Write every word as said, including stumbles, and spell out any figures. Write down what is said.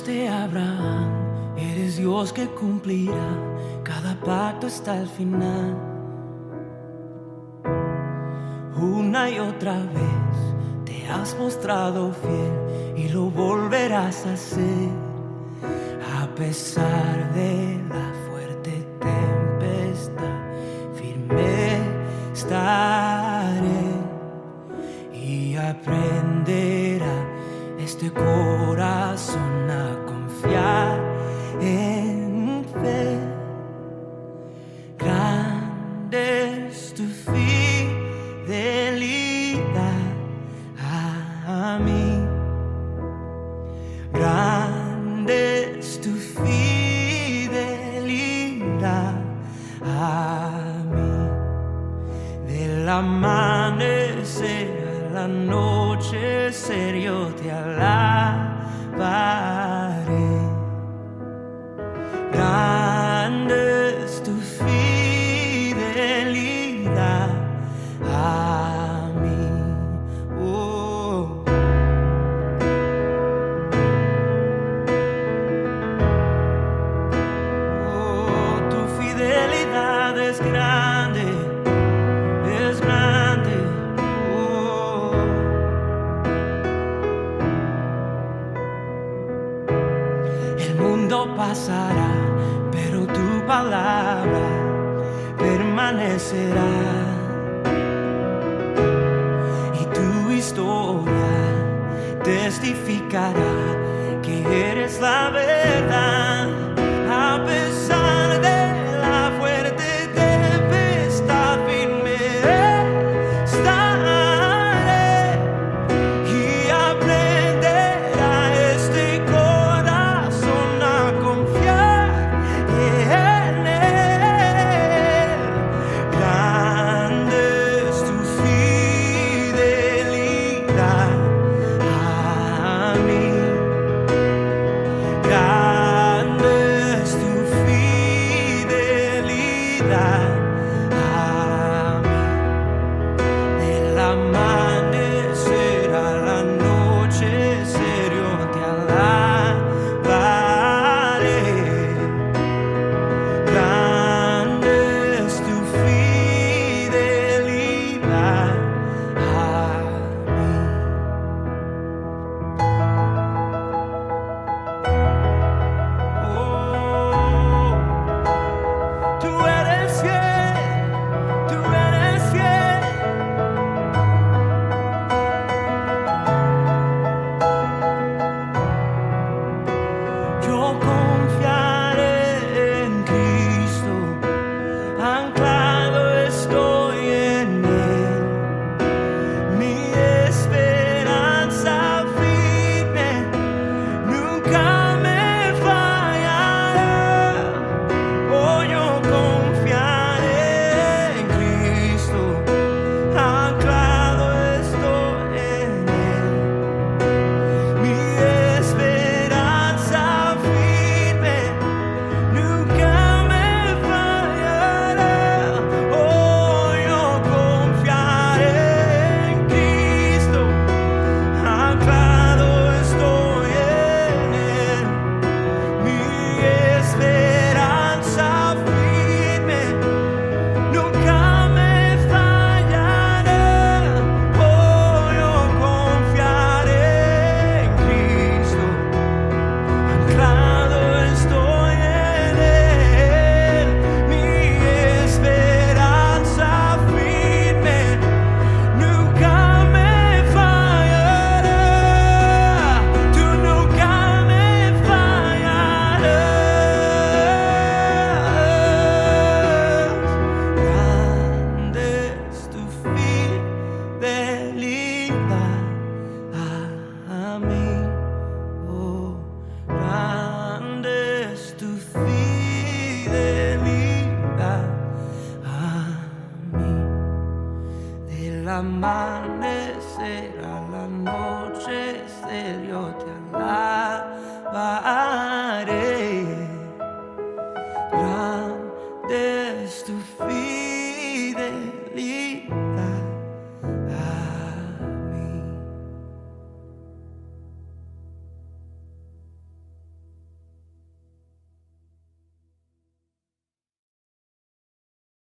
Dios de Abraham, eres Dios que cumplirá cada pacto hasta el final. Una y otra vez te has mostrado fiel y lo volverás a hacer. A pesar de la fuerte tempestad, firme estaré y aprenderá este corazón a confiar en fe. Grande es tu fidelidad a mí. Grande es tu fidelidad a mí. Del amanecer a la anochecer yo te alabaré. Grande es tu fidelidad a mí. Oh. Oh, tu fidelidad es grande, es grande. Oh. El mundo pasará, pero tu palabra permanecerá. Y tu historia testificará que eres la verdad. A pesar de la fuerte tempestad, firme estaré y aprenderá este corazón a confiar en él. Grande es tu fidelidad a mí. Grande es tu fidelidad a mí. Del amanecer al anochecer yo te alabaré. Grande es tu fidelidad a mí. Oh, tú eres fiel, tú eres fiel. Yo confiaré en Cristo, anclado estoy en Él. Mi esperanza firme nunca me fallará. Oh, yo confiaré en Cristo, anclado estoy en Él. Mi esperanza firme nunca me fallará. Oh, yo confiaré en Cristo, anclado estoy en Él. Mi esperanza firme nunca me fallará. Oh, yo confiaré en Cristo, anclado estoy en Él. Mi esperanza firme nunca me fallará. Tú nunca me fallarás. Grande es tu fidelidad a mí. Oh, grande es tu fidelidad a mí. Del amanecer